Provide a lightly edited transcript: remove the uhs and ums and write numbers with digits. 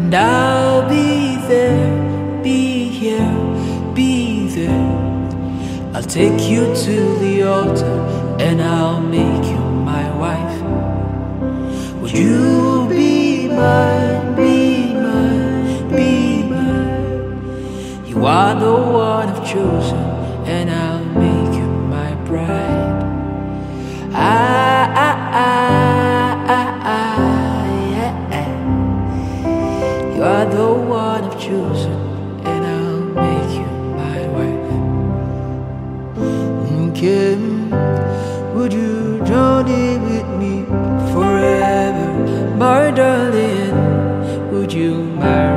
And I'll be there, be here, be there. I'll take you to the altar and I'll make you my wife. Would you be mine, be mine, be mine? You are the one I've chosen and I'll make you my bride. Yeah. You are the one I've chosen and I'll make you my wife. Kim, would you journey with me forever? My darling, would you marry